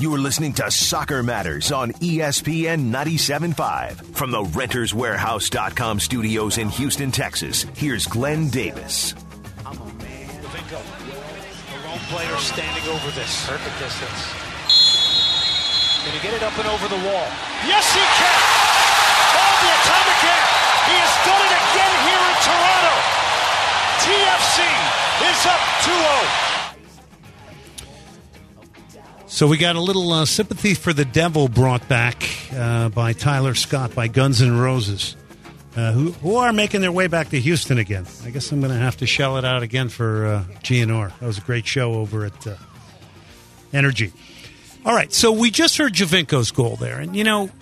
You're listening to Soccer Matters on ESPN 97.5. From the RentersWarehouse.com studios in Houston, Texas, here's Glenn Davis. I'm a man. Giovinco, the lone player standing over this. Perfect distance. Can he get it up and over the wall? Yes, he can! Oh, the atomic air! He has done it again here in Toronto! TFC is up 2-0. So we got a little sympathy for the devil brought back by Tyler Scott, by Guns N' Roses, who are making their way back to Houston again. I guess I'm going to have to shell it out again for GNR. That was a great show over at Energy. All right, so we just heard Giovinco's goal there. And, you know,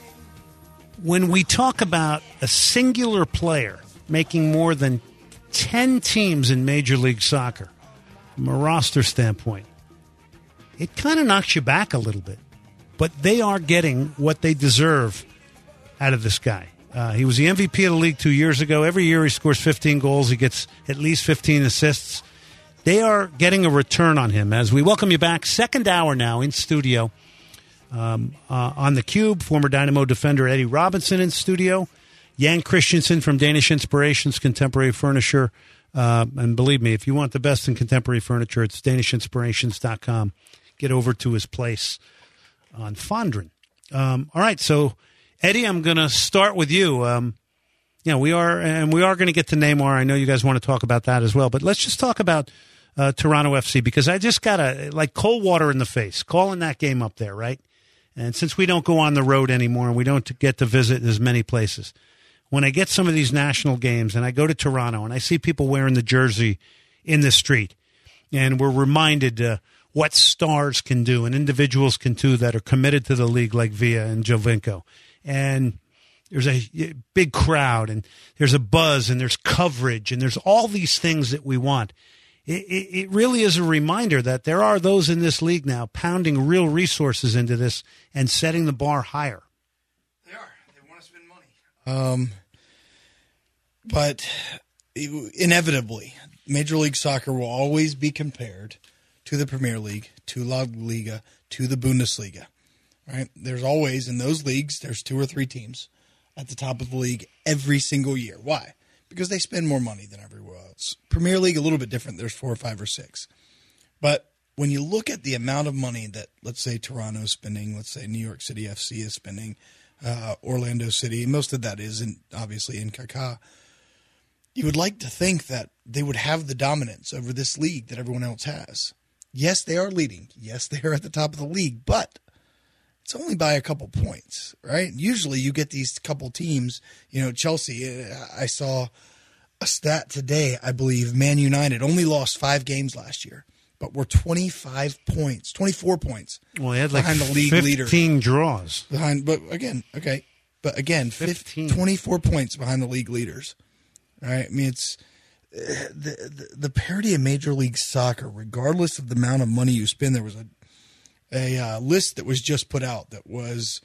when we talk about a singular player making more than 10 teams in Major League Soccer, from a roster standpoint, it kind of knocks you back a little bit. But they are getting what they deserve out of this guy. He was the MVP of the league 2 years ago. Every year he scores 15 goals. He gets at least 15 assists. They are getting a return on him. As we welcome you back, second hour now in studio. On the Cube, former Dynamo defender Eddie Robinson in studio. Jan Christensen from Danish Inspirations, Contemporary Furniture. And believe me, if you want the best in contemporary furniture, it's DanishInspirations.com. Get over to his place on Fondren. All right, so Eddie, I'm going to start with you. We are going to get to Neymar. I know you guys want to talk about that as well, but let's just talk about Toronto FC, because I just got like cold water in the face calling that game up there, right? And since we don't go on the road anymore and we don't get to visit as many places, when I get some of these national games and I go to Toronto and I see people wearing the jersey in the street, and we're reminded what stars can do and individuals can do that are committed to the league, like Villa and Giovinco. And there's a big crowd, and there's a buzz, and there's coverage, and there's all these things that we want. It really is a reminder that there are those in this league now pounding real resources into this and setting the bar higher. They are. They want to spend money. But inevitably, Major League Soccer will always be compared to the Premier League, to La Liga, to the Bundesliga, right? There's always, in those leagues, there's 2 or 3 teams at the top of the league every single year. Why? Because they spend more money than everywhere else. Premier League, a little bit different. There's 4 or 5 or 6. But when you look at the amount of money that, let's say, Toronto is spending, let's say New York City FC is spending, Orlando City, most of that is obviously in Kaká, you would like to think that they would have the dominance over this league that everyone else has. Yes, they are leading. Yes, they are at the top of the league, but it's only by a couple points, right? Usually you get these couple teams, Chelsea. I saw a stat today, I believe, Man United only lost 5 games last year, but were 24 points. Well, they had like behind the league 15 leader. draws. But again, 15. 24 points behind the league leaders. Right? I mean, it's the parity of Major League Soccer, regardless of the amount of money you spend. There was a list that was just put out that was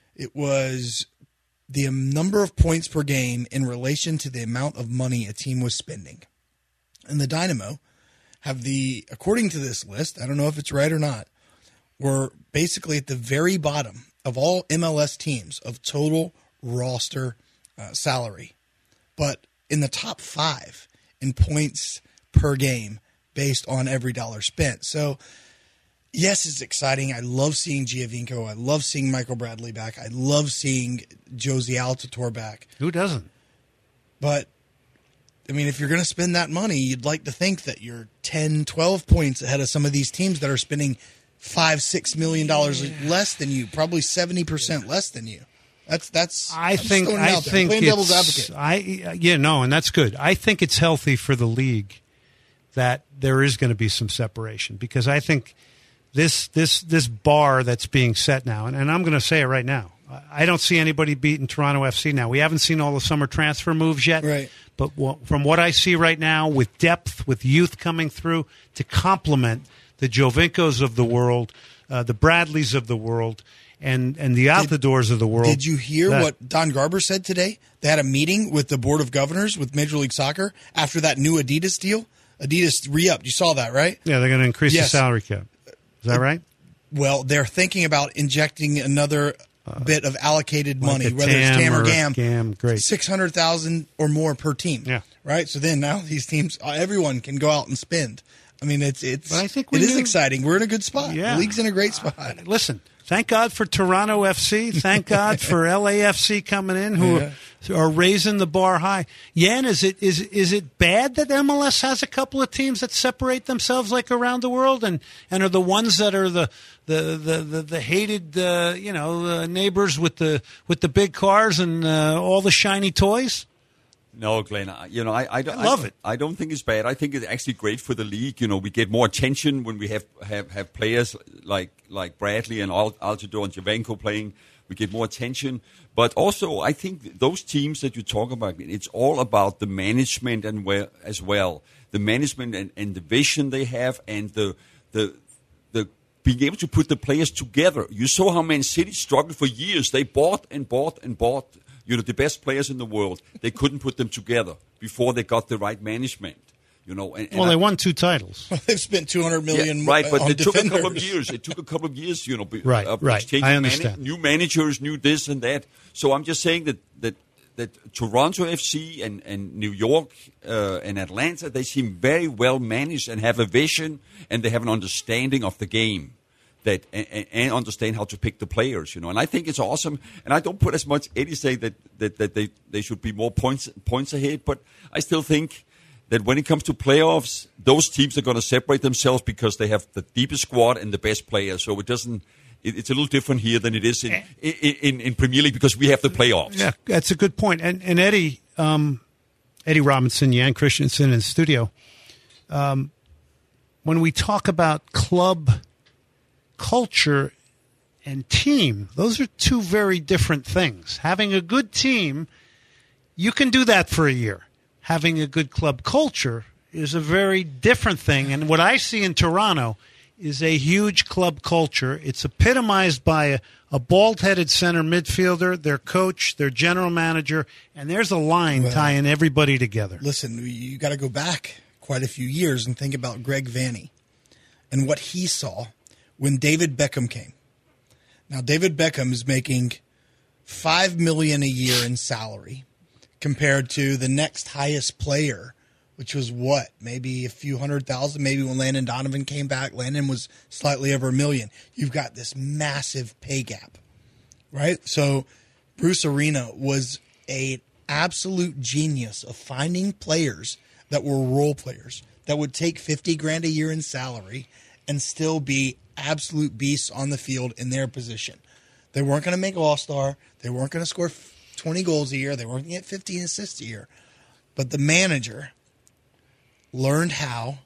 the number of points per game in relation to the amount of money a team was spending. And the Dynamo have according to this list, I don't know if it's right or not, were basically at the very bottom of all MLS teams of total roster salary, but in the top 5 in points per game based on every dollar spent. So, yes, it's exciting. I love seeing Giovinco. I love seeing Michael Bradley back. I love seeing Josie Altidore back. Who doesn't? But, I mean, if you're going to spend that money, you'd like to think that you're 10, 12 points ahead of some of these teams that are spending $5-6 million less than you, probably 70% less than you. I think playing devil's advocate. And that's good. I think it's healthy for the league that there is going to be some separation, because I think this bar that's being set now, and I'm going to say it right now, I don't see anybody beating Toronto FC now. We haven't seen all the summer transfer moves yet, right? But from what I see right now, with depth, with youth coming through to complement the Giovincos of the world, the Bradleys of the world, and the Altidores of the world. Did you hear what Don Garber said today? They had a meeting with the Board of Governors with Major League Soccer after that new Adidas deal. Adidas re-upped. You saw that, right? Yeah, they're going to increase the salary cap. Is that right? Well, they're thinking about injecting another bit of allocated money, like whether it's TAM or GAM. GAM, great. $600,000 or more per team. Yeah. Right. So then now these teams, everyone can go out and spend. I mean, it's. But I think it is exciting. We're in a good spot. Yeah. The league's in a great spot. Listen, thank God for Toronto FC. Thank God for LAFC coming in, who are raising the bar high. Yan, is it bad that MLS has a couple of teams that separate themselves like around the world, and are the ones that are the hated neighbors with the big cars and all the shiny toys? No, Glenn. I love it. I don't think it's bad. I think it's actually great for the league. We get more attention when we have players like Bradley and Altidore and Javenko playing. We get more attention. But also, I think those teams that you talk about, it's all about the management as well. The management and the vision they have, and the being able to put the players together. You saw how Man City struggled for years. They bought and bought and bought. The best players in the world. They couldn't put them together before they got the right management. They won 2 titles. They've spent $200 million. Right, but on it took defenders. a couple of years. It took a couple of years. Right. I understand. New managers, new this and that. So I'm just saying that Toronto FC and New York and Atlanta, they seem very well managed and have a vision, and they have an understanding of the game. And understand how to pick the players, and I think it's awesome. And I don't put as much Eddie say that they should be more points ahead, but I still think that when it comes to playoffs, those teams are going to separate themselves because they have the deepest squad and the best players. So it's a little different here than it is in Premier League because we have the playoffs. Yeah, that's a good point. And Eddie Robinson, Yan Christensen in studio. When we talk about club culture and team, those are 2 very different things. Having a good team, you can do that for a year. Having a good club culture is a very different thing. And what I see in Toronto is a huge club culture. It's epitomized by a bald-headed center midfielder, their coach, their general manager, and there's a line tying everybody together. Listen, you got to go back quite a few years and think about Greg Vanney and what he saw when David Beckham came. Now, David Beckham is making $5 million a year in salary compared to the next highest player, which was maybe a few $100,000. Maybe when Landon Donovan came back, Landon was slightly over $1 million. You've got this massive pay gap, right? So Bruce Arena was an absolute genius of finding players that were role players that would take $50,000 a year in salary and still be absolute beasts on the field in their position. They weren't going to make All-Star. They weren't going to score 20 goals a year. They weren't going to get 15 assists a year. But the manager learned how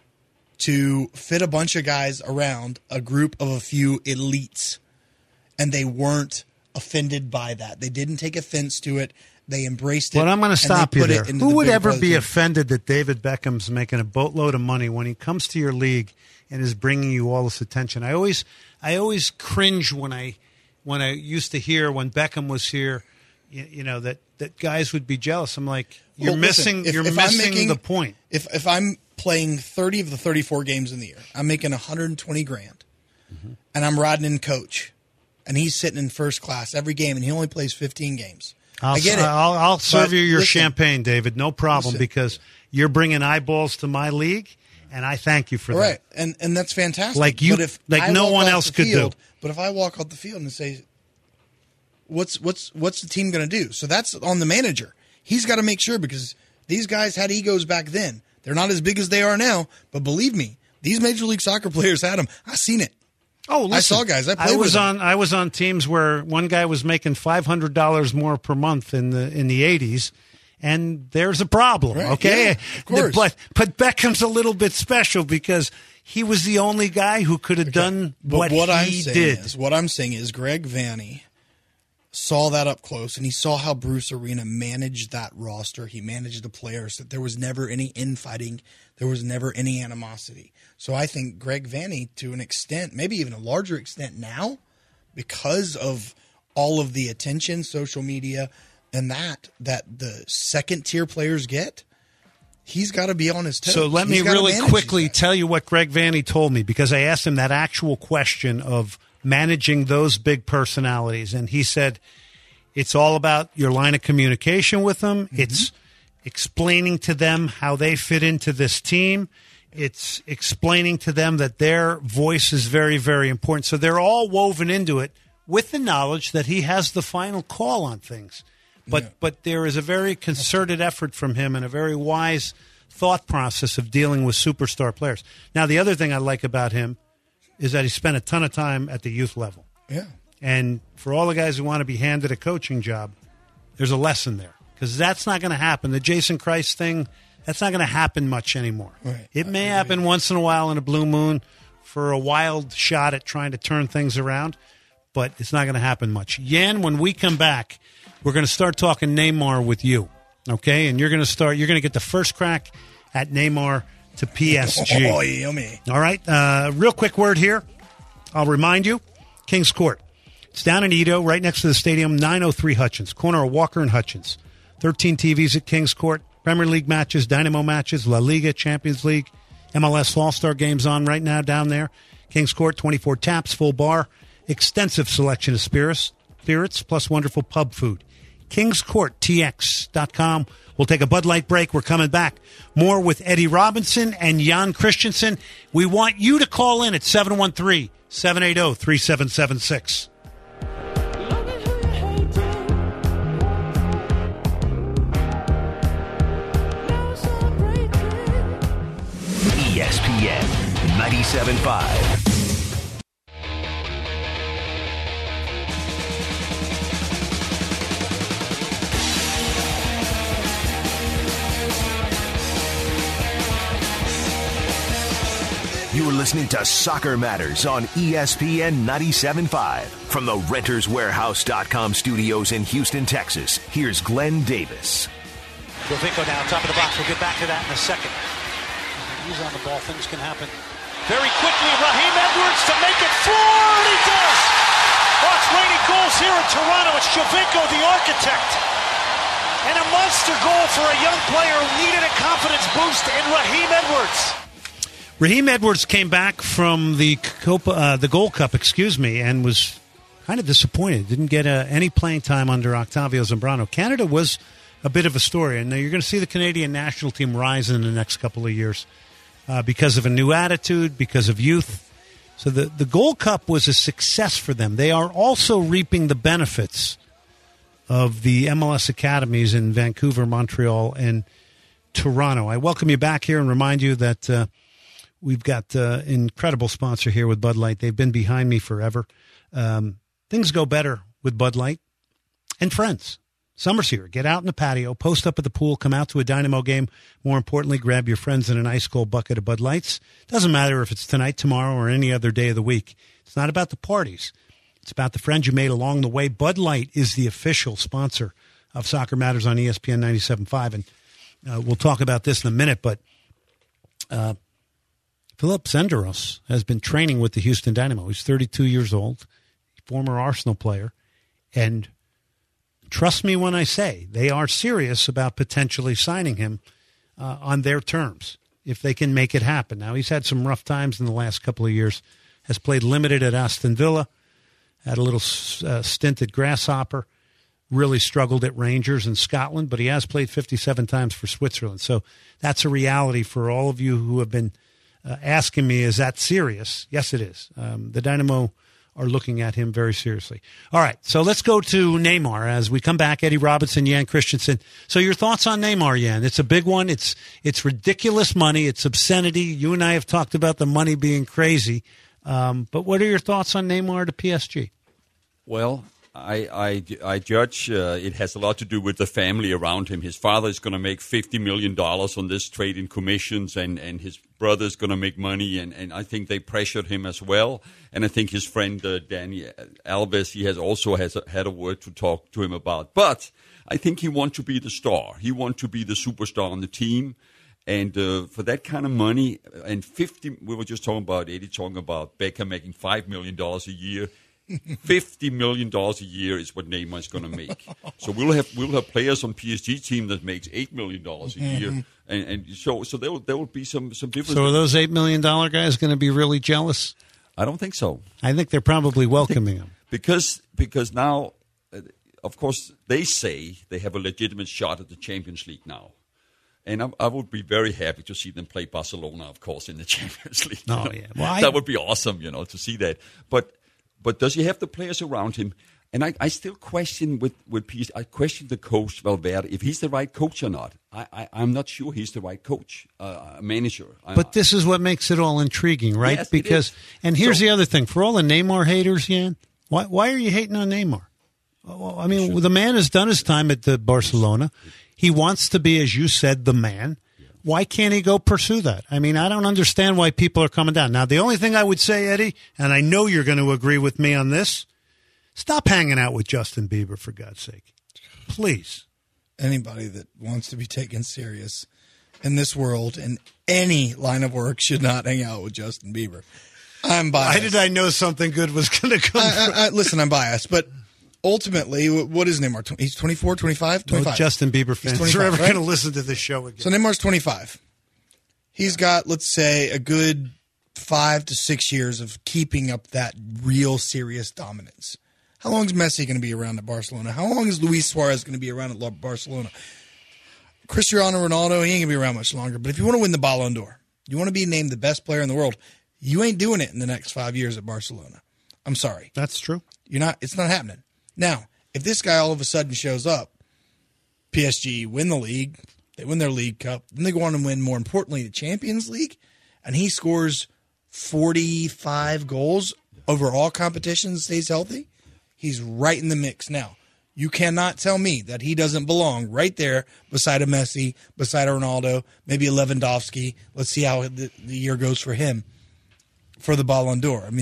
to fit a bunch of guys around a group of a few elites. And they weren't offended by that. They didn't take offense to it. They embraced it. But I'm going to stop you there. Who would ever be team. offended that David Beckham's making a boatload of money when he comes to your league and is bringing you all this attention? I always cringe when I used to hear when Beckham was here, that guys would be jealous. I'm like, you're missing the point. If I'm playing 30 of the 34 games in the year, I'm making $120,000, and I'm riding in coach, and he's sitting in first class every game, and he only plays 15 games. I get it. I'll serve you your listen, champagne, David. No problem, because you're bringing eyeballs to my league, and I thank you for that. Right, and that's fantastic. Like no one else could do. But if I walk off the field and say, what's the team going to do? So that's on the manager. He's got to make sure, because these guys had egos back then. They're not as big as they are now, but believe me, these Major League Soccer players had them. I've seen it. Oh, listen, I saw guys. I played with them. I was on teams where one guy was making $500 more per month in the 80s, and there's a problem. Right, okay, yeah, of course. But Beckham's a little bit special because he was the only guy who could have done what he did. What I'm saying is Greg Vanney saw that up close, and he saw how Bruce Arena managed that roster. He managed the players. That there was never any infighting. There was never any animosity. So I think Greg Vanney, to an extent, maybe even a larger extent now, because of all of the attention, social media, and that the second-tier players get, he's got to be on his toes. So let me He's gotta really manage quickly these guys. tell you what Greg Vanney told me, because I asked him that actual question of managing those big personalities. And he said, it's all about your line of communication with them. Mm-hmm. It's explaining to them how they fit into this team. It's explaining to them that their voice is very, very important. So they're all woven into it with the knowledge that he has the final call on things. But there is a very concerted effort from him and a very wise thought process of dealing with superstar players. Now, the other thing I like about him is that he spent a ton of time at the youth level. Yeah. And for all the guys who want to be handed a coaching job, there's a lesson there, because that's not going to happen. The Jason Kreis thing, that's not going to happen much anymore. Right. It may happen once in a while in a blue moon for a wild shot at trying to turn things around, but it's not going to happen much. Yan, when we come back, we're going to start talking Neymar with you, okay? And you're going to get the first crack at Neymar to PSG. Oh, yummy. All right, real quick word here. I'll remind you, Kings Court. It's down in Edo, right next to the stadium, 903 Hutchins, corner of Walker and Hutchins. 13 TVs at Kings Court, Premier League matches, Dynamo matches, La Liga, Champions League, MLS All-Star games on right now down there. Kings Court, 24 taps, full bar, extensive selection of spirits, plus wonderful pub food. KingsCourtTX.com. We'll take a Bud Light break. We're coming back. More with Eddie Robinson and Jan Christensen. We want you to call in at 713-780-3776. ESPN 97.5. You're listening to Soccer Matters on ESPN 97.5. From the RentersWarehouse.com studios in Houston, Texas, here's Glenn Davis. Jovinko now, top of the box. We'll get back to that in a second. He's on the ball. Things can happen very quickly. Raheem Edwards to make it 4. He does. Oh, it's raining goals here in Toronto. It's Jovinko, the architect. And a monster goal for a young player who needed a confidence boost in Raheem Edwards. Raheem Edwards came back from the Gold Cup, and was kind of disappointed. Didn't get any playing time under Octavio Zambrano. Canada was a bit of a story, and you're going to see the Canadian national team rise in the next couple of years because of a new attitude, because of youth. So the Gold Cup was a success for them. They are also reaping the benefits of the MLS academies in Vancouver, Montreal, and Toronto. I welcome you back here and remind you that we've got an incredible sponsor here with Bud Light. They've been behind me forever. Things go better with Bud Light and friends. Summer's here. Get out in the patio, post up at the pool, come out to a Dynamo game. More importantly, grab your friends in an ice cold bucket of Bud Lights. Doesn't matter if it's tonight, tomorrow, or any other day of the week. It's not about the parties. It's about the friends you made along the way. Bud Light is the official sponsor of Soccer Matters on ESPN 97.5. And we'll talk about this in a minute, but Philip Senderos has been training with the Houston Dynamo. He's 32 years old, former Arsenal player, and trust me when I say they are serious about potentially signing him on their terms if they can make it happen. Now, he's had some rough times in the last couple of years, has played limited at Aston Villa, had a little stint at Grasshopper, really struggled at Rangers in Scotland, but he has played 57 times for Switzerland. So that's a reality for all of you who have been asking me, is that serious? Yes, it is. The Dynamo are looking at him very seriously. All right, so let's go to Neymar as we come back. Eddie Robinson, Jan Christensen. So your thoughts on Neymar, Jan? It's a big one. It's ridiculous money. It's obscenity. You and I have talked about the money being crazy. But what are your thoughts on Neymar to PSG? Well, I judge it has a lot to do with the family around him. His father is going to make $50 million on this trade in commissions, and his brother is going to make money, and I think they pressured him as well. And I think his friend Danny Alves, he has also had a word to talk to him about. But I think he wants to be the star. He wants to be the superstar on the team. And for that kind of money, and we were just talking about Eddie talking about Beckham making $5 million a year. $50 million a year is what Neymar is going to make. So we'll have players on PSG team that makes $8 million a year, and so there will be some difference. So are those $8 million guys going to be really jealous? I don't think so. I think they're probably welcoming him because now, of course, they say they have a legitimate shot at the Champions League now. And I would be very happy to see them play Barcelona, of course, in the Champions League. Oh, yeah. Well, that would be awesome, to see that. But does he have the players around him? And I still question with PSG. I question the coach, Valverde, if he's the right coach or not. I'm not sure he's the right coach, manager. But this is what makes it all intriguing, right? Yes, because, and here's the other thing. For all the Neymar haters, Jan, why are you hating on Neymar? Well, I mean, the man has done his time at the Barcelona. He wants to be, as you said, the man. Why can't he go pursue that? I mean, I don't understand why people are coming down. Now, the only thing I would say, Eddie, and I know you're going to agree with me on this, stop hanging out with Justin Bieber, for God's sake. Please. Anybody that wants to be taken serious in this world in any line of work should not hang out with Justin Bieber. I'm biased. Why did I know something good was going to come listen, I'm biased, but ultimately, what is Neymar? He's 24, 25? 25. No Justin Bieber fans are ever going to listen to this show again. So Neymar's 25. He's got, let's say, a good 5 to 6 years of keeping up that real serious dominance. How long is Messi going to be around at Barcelona? How long is Luis Suarez going to be around at Barcelona? Cristiano Ronaldo, he ain't going to be around much longer. But if you want to win the Ballon d'Or, you want to be named the best player in the world, you ain't doing it in the next 5 years at Barcelona. I'm sorry. That's true. It's not happening. Now, if this guy all of a sudden shows up, PSG win the league, they win their League Cup, then they go on and win, more importantly, the Champions League, and he scores 45 goals over all competitions, stays healthy, he's right in the mix now. You cannot tell me that he doesn't belong right there beside a Messi, beside a Ronaldo, maybe a Lewandowski. Let's see how the year goes for him for the Ballon d'Or. I mean,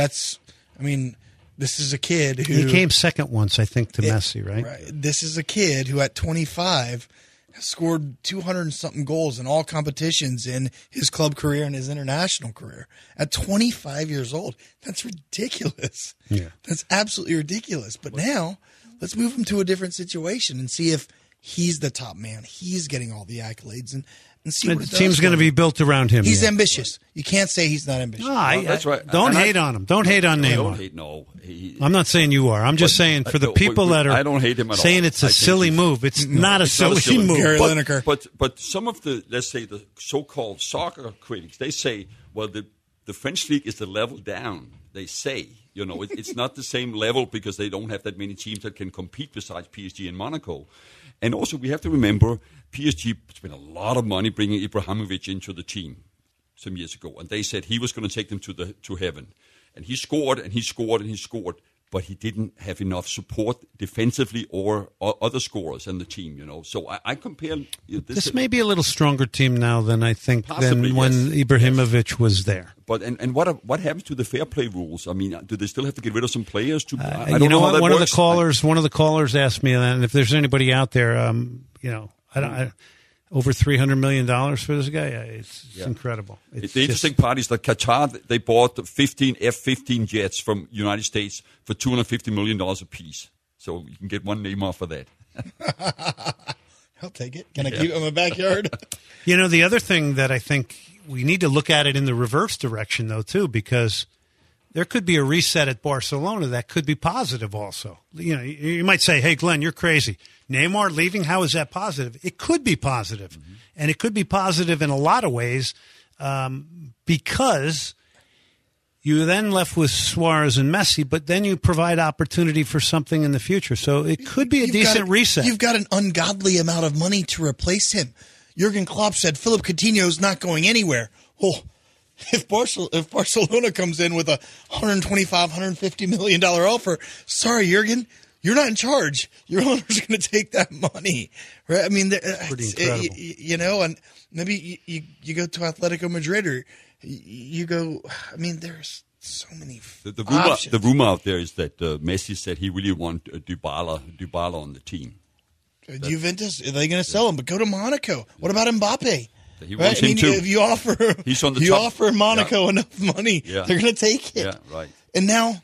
this is a kid who... He came second once, I think, to Messi, right? Right. This is a kid who at 25 has scored 200-something goals in all competitions in his club career and his international career. At 25 years old, that's ridiculous. Yeah. That's absolutely ridiculous. But now, let's move him to a different situation and see if he's the top man. He's getting all the accolades and see what it does. The team's going to be built around him. He's ambitious. You can't say he's not ambitious. That's right. Don't hate on him. Don't hate on Neymar. I'm not saying you are. I'm just saying for the people that are I don't hate him at saying all. it's a silly move. It's not a silly move. Gary Lineker. But some of the, let's say, the so-called soccer critics, they say, well, the French league is the level down. They say, it's not the same level because they don't have that many teams that can compete besides PSG and Monaco. And also, we have to remember, PSG spent a lot of money bringing Ibrahimovic into the team some years ago, and they said he was going to take them to heaven. And he scored, and he scored, and he scored, but he didn't have enough support defensively or other scorers in the team, So I compare... This may be a little stronger team now than I think possibly, than when Ibrahimovic was there. But and what happens to the fair play rules? I mean, do they still have to get rid of some players? I don't know how that works. One of the callers asked me that, and if there's anybody out there, over $300 million for this guy, it's incredible. The interesting part is that Qatar, they bought 15 F-15 jets from United States for $250 million apiece. So you can get one Neymar for that. I'll take it. Can I keep it in my backyard? The other thing that I think we need to look at it in the reverse direction, though, too, because there could be a reset at Barcelona that could be positive also. You might say, hey, Glenn, you're crazy. Neymar leaving, how is that positive? It could be positive. Mm-hmm. And it could be positive in a lot of ways because you then left with Suarez and Messi, but then you provide opportunity for something in the future. So it could be a decent reset. You've got an ungodly amount of money to replace him. Jurgen Klopp said Philippe Coutinho is not going anywhere. Well, if Barcelona comes in with a $125, $150 million offer, sorry, Jurgen, you're not in charge. Your owner's going to take that money, right? I mean, pretty incredible. And maybe you go to Atletico Madrid or you go. I mean, there's so many. The rumor out there is that Messi said he really wants Dybala on the team. Juventus, are they going to sell him? But go to Monaco. What about Mbappe? He wants him too. If you offer, he's on the you top. offer Monaco enough money, they're going to take it. Yeah, right. And now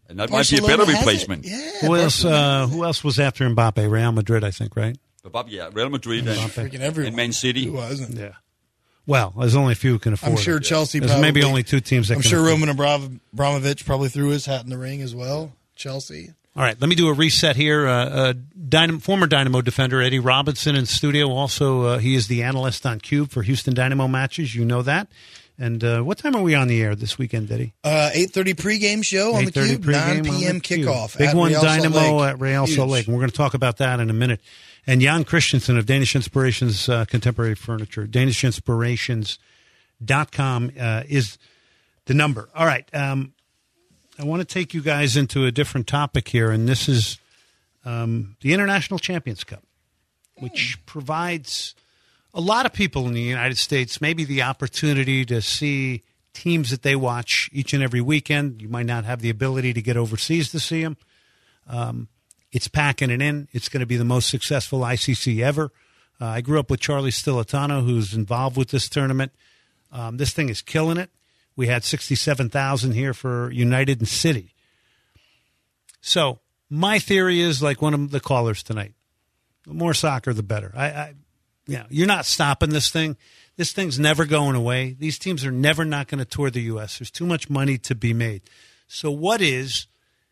And that might be a better replacement. Yeah, Who else was after Mbappe? Real Madrid, I think, right? Real Madrid and Man City. Who wasn't? Yeah. Well, there's only a few who can afford it. I'm sure Chelsea There's probably. maybe only 2 teams that I'm can sure afford Roman Abramovich probably threw his hat in the ring as well. Chelsea. All right, let me do a reset here. Former Dynamo defender Eddie Robinson in studio. Also, he is the analyst on Cube for Houston Dynamo matches. You know that. And what time are we on the air this weekend, Eddie? 8:30 pregame show on the Cube, 9 p.m. kickoff. Big one, Real Dynamo at Real Salt Lake. And we're going to talk about that in a minute. And Jan Christensen of Danish Inspirations Contemporary Furniture, DanishInspirations.com is the number. All right. I want to take you guys into a different topic here, and this is the International Champions Cup, which provides a lot of people in the United States maybe the opportunity to see teams that they watch each and every weekend. You might not have the ability to get overseas to see them. It's packing it in. It's going to be the most successful ICC ever. I grew up with Charlie Stilitano, who's involved with this tournament. This thing is killing it. We had 67,000 here for United City. So my theory is, like one of the callers tonight, the more soccer, the better. You're not stopping this thing. This thing's never going away. These teams are never not going to tour the U.S. There's too much money to be made. So what is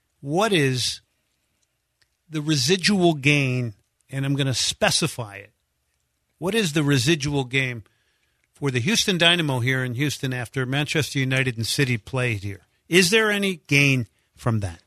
the residual gain, and I'm going to specify it. What is the residual gain for the Houston Dynamo here in Houston after Manchester United and City played here? Is there any gain from that?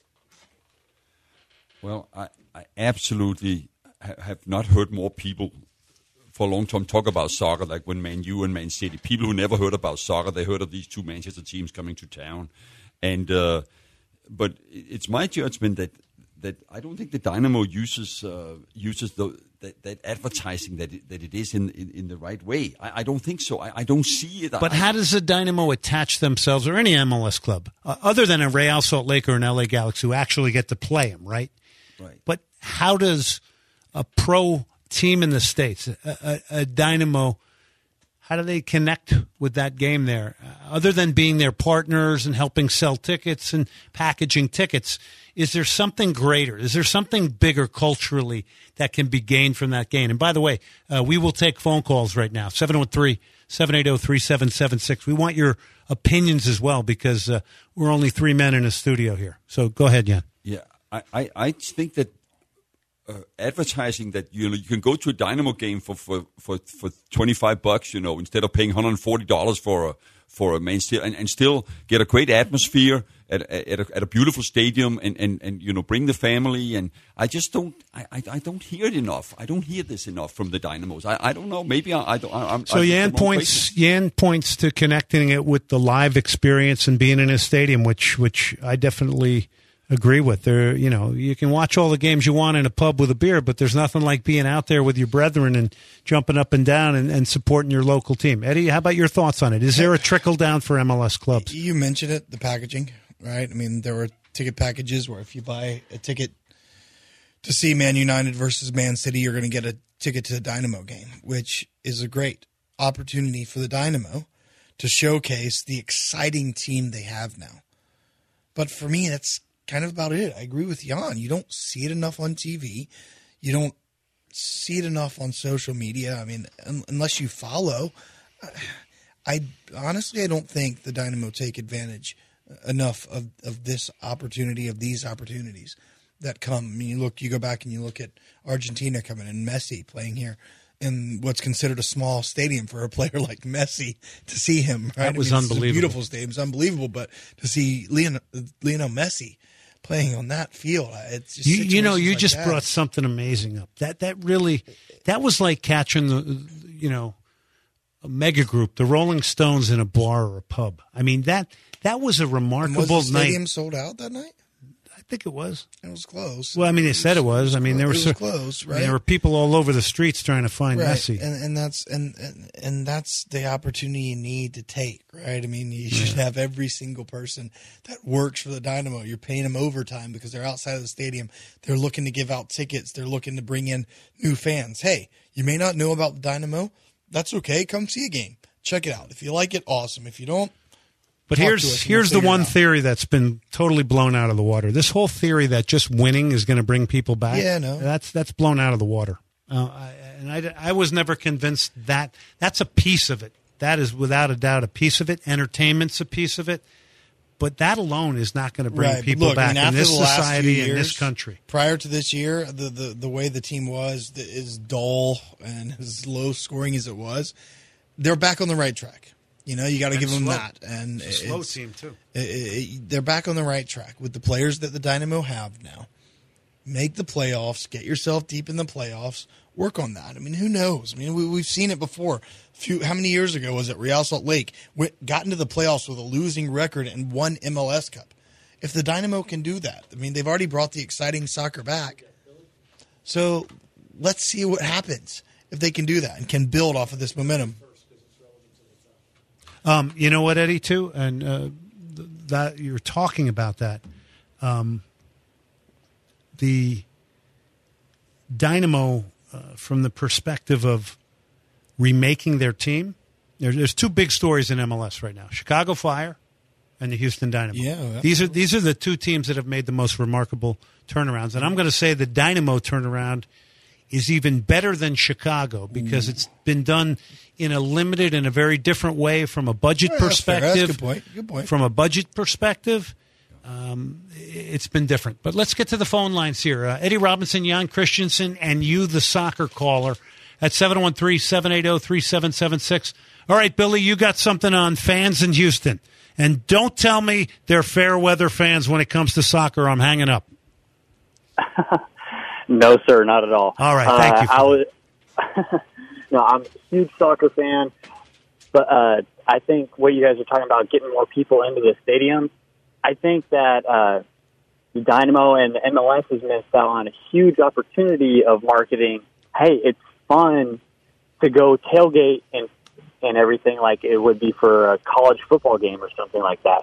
Well, I absolutely have not heard more people for a long time talk about soccer, like when Man U and Man City. People who never heard about soccer, they heard of these two Manchester teams coming to town. And but it's my judgment that I don't think the Dynamo uses that advertising that it is in the right way. I don't think so. I don't see it. But how does the Dynamo attach themselves, or any MLS club, other than a Real Salt Lake or an LA Galaxy, who actually get to play them, right? Right. But how does a pro team in the States, a Dynamo, how do they connect with that game there? Other than being their partners and helping sell tickets and packaging tickets, is there something greater? Is there something bigger culturally that can be gained from that game? And by the way, we will take phone calls right now, 713-780-3776. We want your opinions as well, because we're only 3 men in a studio here. So go ahead, Jan. Yeah, I think that advertising that you can go to a Dynamo game for $25, instead of paying $140 for a Man City, and still get a great atmosphere at a beautiful stadium, and bring the family. And I just don't hear it enough. I don't hear this enough from the Dynamos. I don't know. Maybe I'm. So Jan points to connecting it with the live experience and being in a stadium, which I definitely agree with. There, you can watch all the games you want in a pub with a beer, but there's nothing like being out there with your brethren and jumping up and down and supporting your local team. Eddie, how about your thoughts on it? Is there a trickle down for MLS clubs? You mentioned it, the packaging, right? I mean, there were ticket packages where if you buy a ticket to see Man United versus Man City, you're going to get a ticket to the Dynamo game, which is a great opportunity for the Dynamo to showcase the exciting team they have now. But for me, that's kind of about it. I agree with Jan. You don't see it enough on TV. You don't see it enough on social media. I mean, unless you follow. I honestly don't think the Dynamo take advantage enough of this opportunity, of these opportunities that come. I mean, you go back and you look at Argentina coming in, Messi playing here in what's considered a small stadium for a player like Messi, to see him. Right? That was unbelievable. It's a beautiful stadium. It's unbelievable, but to see Lionel Messi playing on that field, it's just you like just that. brought something amazing up. That was like catching a mega group, the Rolling Stones, in a bar or a pub. I mean, that was a remarkable night. Was the stadium sold out that night? I think it was. It was close. Well, I mean, they said it was. I mean, there was close, right? There were people all over the streets trying to find Messi, and that's the opportunity you need to take, right? I mean, you should have every single person that works for the Dynamo. You're paying them overtime because they're outside of the stadium. They're looking to give out tickets. They're looking to bring in new fans. Hey, you may not know about the Dynamo. That's okay. Come see a game. Check it out. If you like it, awesome. If you don't, But here's the one theory that's been totally blown out of the water. This whole theory that just winning is going to bring people back. Yeah, no, that's blown out of the water. I was never convinced that that's a piece of it. That is without a doubt a piece of it. Entertainment's a piece of it. But that alone is not going to bring people back in this society, in this country. Prior to this year, the way the team was, as dull and as low scoring as it was, they're back on the right track. You know, you got to give them that. And it's a slow team, too. They're back on the right track with the players that the Dynamo have now. Make the playoffs. Get yourself deep in the playoffs. Work on that. I mean, who knows? I mean, we've seen it before. How many years ago was it Real Salt Lake got into the playoffs with a losing record and won MLS Cup? If the Dynamo can do that, I mean, they've already brought the exciting soccer back. So let's see what happens if they can do that and can build off of this momentum. You know what, Eddie, too? And that you're talking about that. The Dynamo, from the perspective of remaking their team, there's two big stories in MLS right now: Chicago Fire and the Houston Dynamo. Yeah, these are the two teams that have made the most remarkable turnarounds. And I'm going to say the Dynamo turnaround is even better than Chicago because it's been done in a limited and a very different way from a budget perspective. That's a good point. From a budget perspective, it's been different. But let's get to the phone lines here. Eddie Robinson, Jan Christensen, and you, the soccer caller, at 713-780-3776. All right, Billy, you got something on fans in Houston. And don't tell me they're fair weather fans when it comes to soccer. I'm hanging up. No, sir, not at all. All right, thank you. No, I'm a huge soccer fan, but I think what you guys are talking about, getting more people into the stadium, I think that the Dynamo and the MLS has missed out on a huge opportunity of marketing. Hey, it's fun to go tailgate and everything like it would be for a college football game or something like that.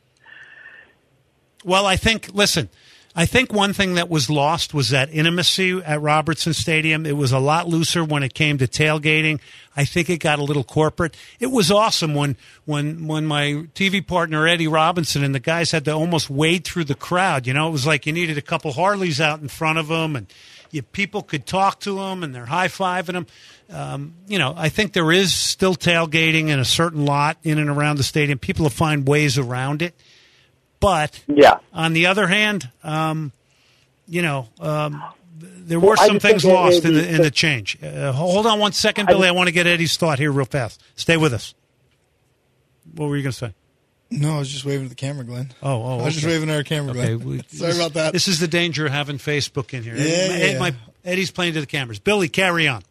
Well, I think one thing that was lost was that intimacy at Robertson Stadium. It was a lot looser when it came to tailgating. I think it got a little corporate. It was awesome when my TV partner, Eddie Robinson, and the guys had to almost wade through the crowd. You know, it was like you needed a couple Harleys out in front of them, and people could talk to them, and they're high-fiving them. I think there is still tailgating in a certain lot in and around the stadium. People will find ways around it. But on the other hand, there were some things lost in the change. Hold on one second, Billy. I want to get Eddie's thought here real fast. Stay with us. What were you going to say? No, I was just waving at the camera, Glenn. Oh, I was just waving at our camera, Glenn. Sorry about that. This is the danger of having Facebook in here. Yeah. Eddie's playing to the cameras. Billy, carry on.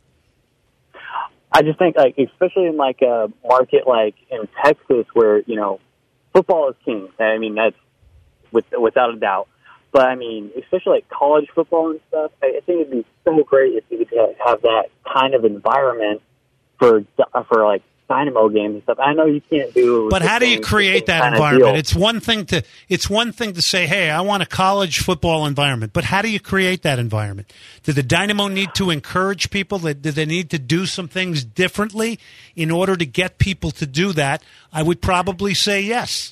I just think, especially in a market like in Texas where, football is king. I mean, that's without a doubt. But, I mean, especially college football and stuff, I think it'd be so great if you could have that kind of environment for Dynamo games and stuff. I know you can't do. But how do you create that environment? It's one thing to say, hey, I want a college football environment. But how do you create that environment? Do the Dynamo need to encourage people? Do they need to do some things differently in order to get people to do that? I would probably say yes.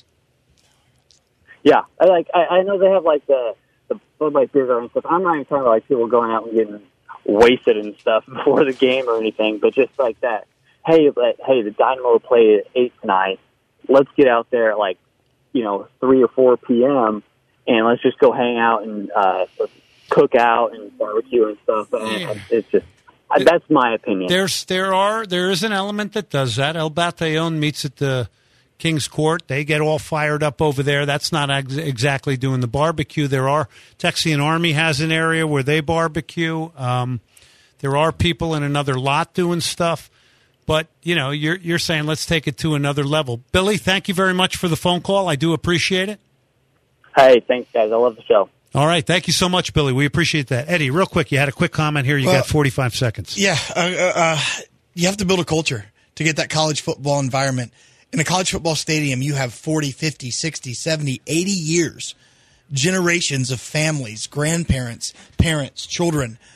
Yeah, I know they have the Bud Light beer garden and stuff. I'm not even talking about people going out and getting wasted and stuff before the game or anything, but just like that. Hey, the Dynamo will play at 8 tonight. Let's get out there at 3 or 4 p.m. and let's just go hang out and cook out and barbecue and stuff. It's just that's my opinion. There is an element that does that. El Batallon meets at the King's Court. They get all fired up over there. That's not exactly doing the barbecue. Texian Army has an area where they barbecue. There are people in another lot doing stuff. But, you're saying let's take it to another level. Billy, thank you very much for the phone call. I do appreciate it. Hey, thanks, guys. I love the show. All right. Thank you so much, Billy. We appreciate that. Eddie, real quick, you had a quick comment here. You got 45 seconds. Yeah. You have to build a culture to get that college football environment. In a college football stadium, you have 40, 50, 60, 70, 80 years, generations of families, grandparents, parents, children,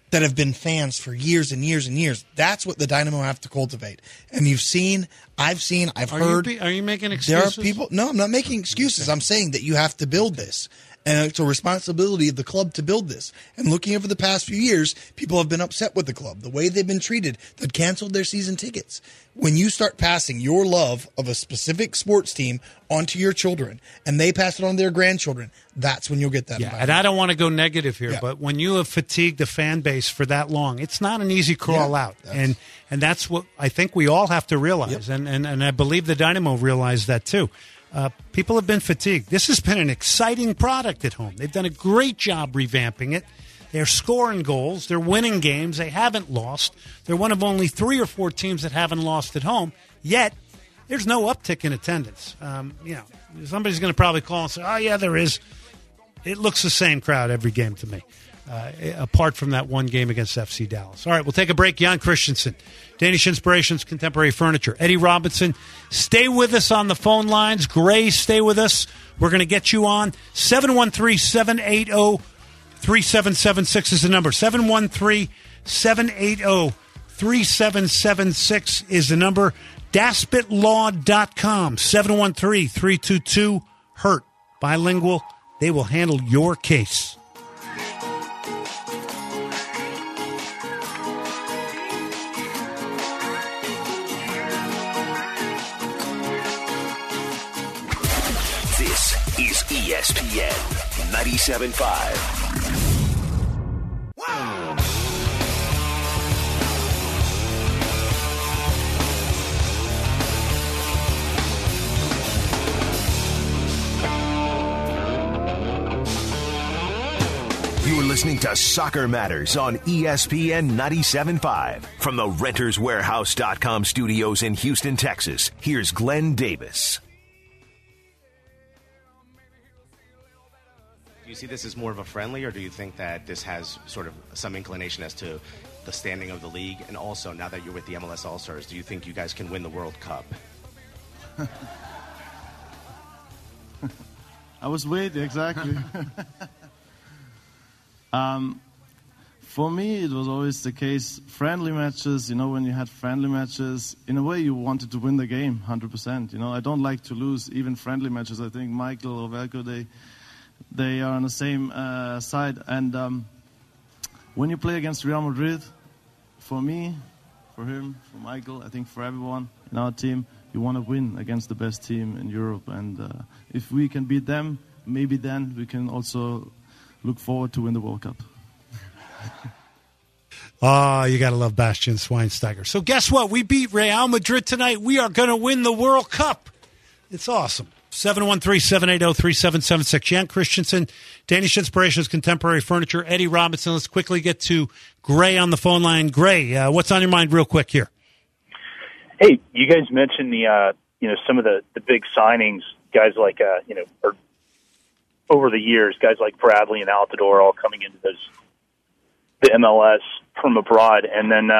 that have been fans for years and years and years. That's what the Dynamo have to cultivate. And I've heard. Are you making excuses? There are people. No, I'm not making excuses. I'm saying that you have to build this. And it's a responsibility of the club to build this. And looking over the past few years, people have been upset with the club, the way they've been treated. They've canceled their season tickets. When you start passing your love of a specific sports team onto your children, and they pass it on to their grandchildren, that's when you'll get that. Yeah, and I don't want to go negative here, but when you have fatigued the fan base for that long, it's not an easy crawl out. And that's what I think we all have to realize. Yep. And I believe the Dynamo realized that too. People have been fatigued. This has been an exciting product at home. They've done a great job revamping it. They're scoring goals. They're winning games. They haven't lost. They're one of only 3 or 4 teams that haven't lost at home. Yet, there's no uptick in attendance. Somebody's going to probably call and say, oh, yeah, there is. It looks the same crowd every game to me, apart from that one game against FC Dallas. All right, we'll take a break. Jan Christensen, Danish Inspirations, Contemporary Furniture. Eddie Robinson, stay with us on the phone lines. Gray, stay with us. We're going to get you on. 713-780-3776 is the number. 713-780-3776 is the number. DaspitLaw.com, 713-322-HURT. Bilingual. They will handle your case. This is ESPN 97.5. Wow. You're listening to Soccer Matters on ESPN 97.5. From the RentersWarehouse.com studios in Houston, Texas, here's Glenn Davis. Do you see this as more of a friendly, or do you think that this has sort of some inclination as to the standing of the league? And also, now that you're with the MLS All-Stars, do you think you guys can win the World Cup? I was waiting, exactly. For me, it was always the case, friendly matches, when you had friendly matches, in a way you wanted to win the game, 100%. I don't like to lose even friendly matches. I think Michael or Velko, they are on the same side. And when you play against Real Madrid, for me, for him, for Michael, I think for everyone in our team, you want to win against the best team in Europe. And if we can beat them, maybe then we can also look forward to win the World Cup. Oh, you got to love Bastian Schweinsteiger. So guess what? We beat Real Madrid tonight. We are going to win the World Cup. It's awesome. 713-780-3776. Jan Christensen, Danish Inspirations, Contemporary Furniture. Eddie Robinson. Let's quickly get to Gray on the phone line. Gray, what's on your mind real quick here? Hey, you guys mentioned the some of the big signings, guys like or over the years, guys like Bradley and Altidore all coming into the MLS from abroad, and then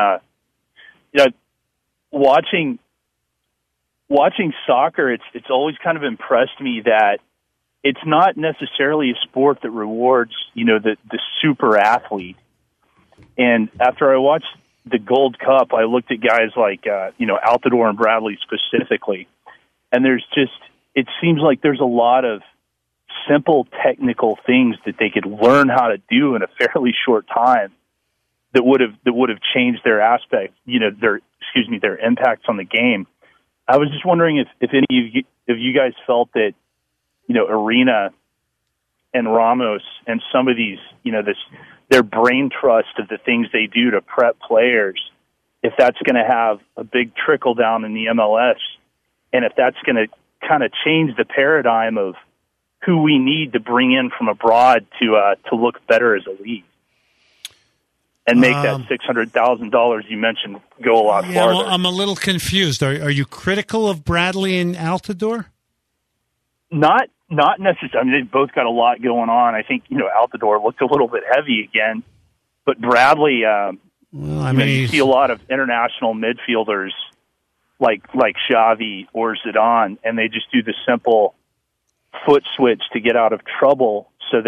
watching soccer, it's always kind of impressed me that it's not necessarily a sport that rewards the super athlete. And after I watched the Gold Cup, I looked at guys like Altidore and Bradley specifically, and it seems like there's a lot of simple technical things that they could learn how to do in a fairly short time that would have changed their aspect, their impacts on the game. I was just wondering if any of you guys felt that, Arena and Ramos and some of these, their brain trust of the things they do to prep players, if that's going to have a big trickle down in the MLS, and if that's going to kind of change the paradigm of who we need to bring in from abroad to look better as a league and make that $600,000 you mentioned go a lot farther. Well, I'm a little confused. Are you critical of Bradley and Altidore? Not necessarily. I mean, they've both got a lot going on. I think Altidore looked a little bit heavy again, but Bradley. You see a lot of international midfielders like Xavi or Zidane, and they just do the simple foot switch to get out of trouble, so they don't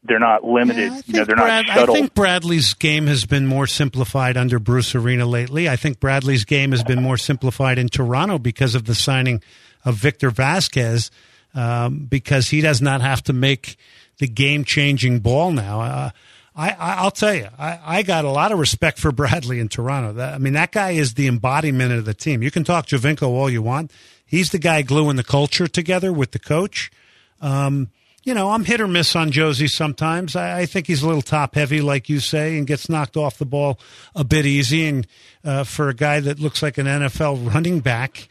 they're not limited. Yeah, they're not shuttled. I think Bradley's game has been more simplified under Bruce Arena lately. I think Bradley's game has been more simplified in Toronto because of the signing of Victor Vasquez, because he does not have to make the game-changing ball now. I'll tell you, I got a lot of respect for Bradley in Toronto. That guy is the embodiment of the team. You can talk Giovinco all you want. He's the guy gluing the culture together with the coach. I'm hit or miss on Josie sometimes. I think he's a little top-heavy, like you say, and gets knocked off the ball a bit easy. And for a guy that looks like an NFL running back.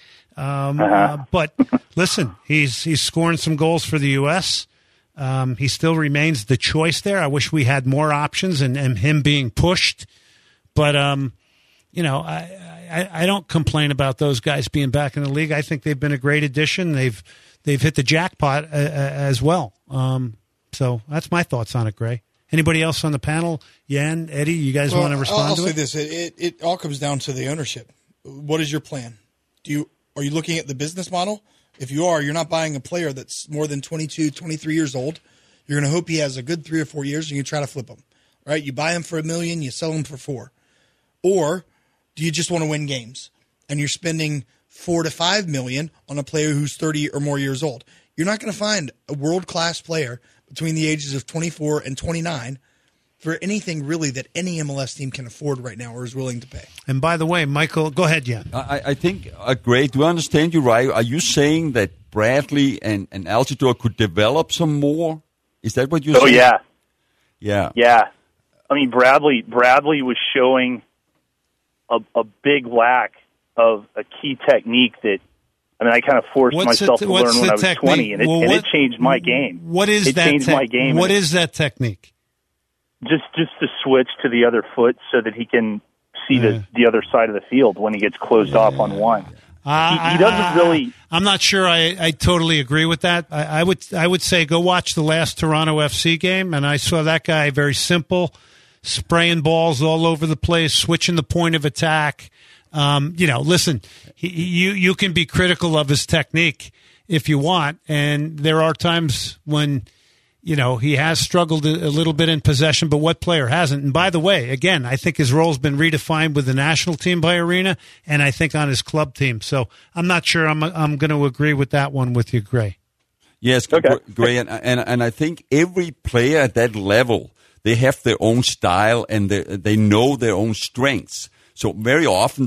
But listen, he's scoring some goals for the U.S., he still remains the choice there. I wish we had more options and him being pushed. But, I don't complain about those guys being back in the league. I think they've been a great addition. They've hit the jackpot as well. So that's my thoughts on it, Gray. Anybody else on the panel? Yan, Eddie, you guys want to respond I'll to say it? this. It all comes down to the ownership. What is your plan? Are you looking at the business model? If you are, you're not buying a player that's more than 22, 23 years old. You're going to hope he has a good 3 or 4 years, and you try to flip him, right? You buy him for $1 million, you sell him for $4 million. Or do you just want to win games, and you're spending $4 to $5 million on a player who's 30 or more years old? You're not going to find a world-class player between the ages of 24 and 29 for anything really that any MLS team can afford right now or is willing to pay. And by the way, Michael, go ahead, Jan. I think, Greg, do I understand you right? Are you saying that Bradley and Altidore could develop some more? Is that what you're saying? Oh, yeah. Yeah. I mean, Bradley was showing a big lack of a key technique that, I kind of forced myself to learn when I was 20, and it changed my game. What is that? Changed my game. What is that technique? Just to switch to the other foot so that he can see the other side of the field when he gets closed off on one. He doesn't really. I'm not sure I totally agree with that. I would say go watch the last Toronto FC game, and I saw that guy very simple, spraying balls all over the place, switching the point of attack. Listen, you can be critical of his technique if you want, and there are times when he has struggled a little bit in possession, but what player hasn't? And by the way, again, I think his role's been redefined with the national team by Arena, and I think on his club team. So I'm not sure I'm going to agree with that one with you, Gray. Yes, okay. Gray, and I think every player at that level, they have their own style and they know their own strengths. So very often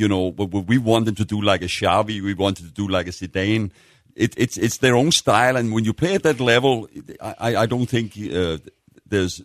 we want them to do like a Xavi, we want them to do like a Zidane. It's their own style, and when you play at that level, I don't think he's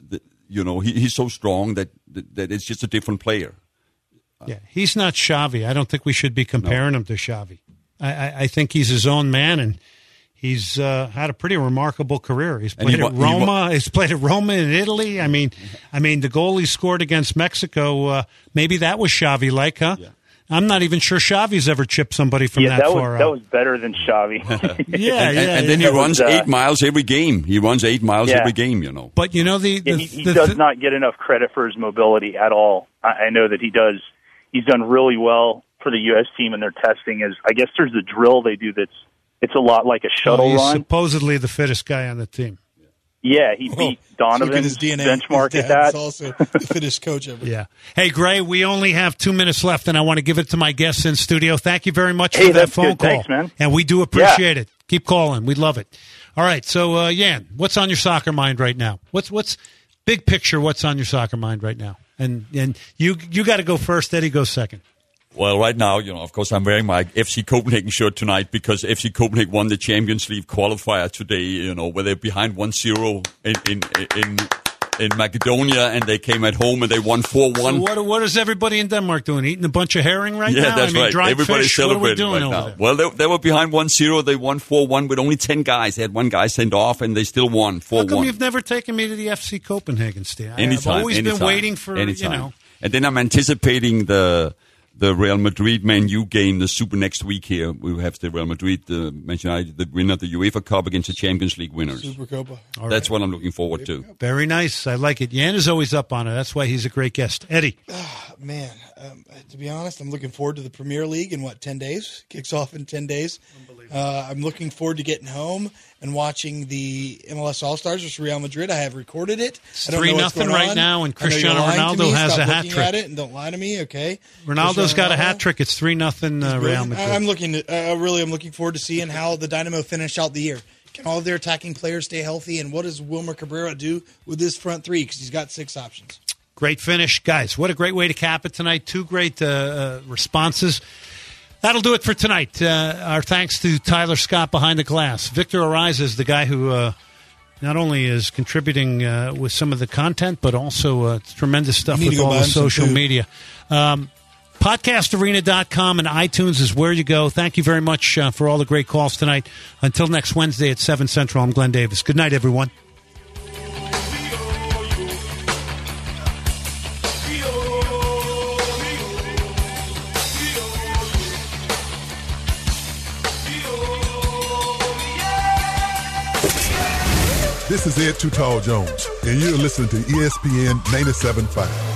so strong that it's just a different player. Yeah, he's not Xavi. I don't think we should be comparing him to Xavi. I think he's his own man, and he's had a pretty remarkable career. He's played at Roma. He's played at Roma in Italy. I mean, the goal he scored against Mexico, maybe that was Xavi-like, huh? Yeah. I'm not even sure Xavi's ever chipped somebody from that far out. That was better than Xavi. And then he runs 8 miles every game. He runs 8 miles every game, But he does not get enough credit for his mobility at all. I know that he does. He's done really well for the U.S. team in their testing. I guess there's a drill they do it's a lot like a shuttle he's run. Supposedly the fittest guy on the team. Yeah, he beat Donovan's benchmark at that. He's also the fittest coach ever. Yeah. Hey, Gray, we only have 2 minutes left, and I want to give it to my guests in studio. Thank you very much for that phone call. Thanks, man. And we do appreciate it. Keep calling. We love it. All right, so, Yan, what's on your soccer mind right now? What's big picture, what's on your soccer mind right now? And you got to go first. Eddie goes second. Well, right now, of course, I'm wearing my FC Copenhagen shirt tonight because FC Copenhagen won the Champions League qualifier today, where they're behind 1-0 in Macedonia, and they came at home and they won 4-1. So what is everybody in Denmark doing? Eating a bunch of herring right now? Yeah, that's right. Dried Everybody's fish? celebrating what are we doing right over now. there? Well, they were behind 1-0. They won 4-1 with only 10 guys. They had one guy sent off, and they still won 4-1. How come you've never taken me to the FC Copenhagen, Steve? I've always been waiting for, And then I'm anticipating the Real Madrid Man U game, the Super next week here. We have the Real Madrid, Manchester United, the winner of the UEFA Cup against the Champions League winners. Supercopa. That's what I'm looking forward to. Very nice. I like it. Yan is always up on it. That's why he's a great guest. Eddie. Man, to be honest, I'm looking forward to the Premier League in 10 days? Kicks off in 10 days. I'm looking forward to getting home and watching the MLS All-Stars versus Real Madrid. I have recorded it. It's I don't know what's 3-0 going right on. now, and I know you're Cristiano lying to Ronaldo me. has Stop a hat looking trick. at it and don't lie to me, okay? Ronaldo's Cristiano got a Ronaldo. hat trick. It's 3-0 Real Madrid. I'm looking forward to seeing how the Dynamo finish out the year. Can all of their attacking players stay healthy, and what does Wilmer Cabrera do with his front three? Because he's got 6 options. Great finish. Guys, what a great way to cap it tonight. 2 great responses. That'll do it for tonight. Our thanks to Tyler Scott behind the glass. Victor Ariza is the guy who not only is contributing with some of the content, but also tremendous stuff with all the social media. Podcastarena.com and iTunes is where you go. Thank you very much for all the great calls tonight. Until next Wednesday at 7 Central, I'm Glenn Davis. Good night, everyone. This is Ed Too Tall Jones, and you're listening to ESPN 97.5.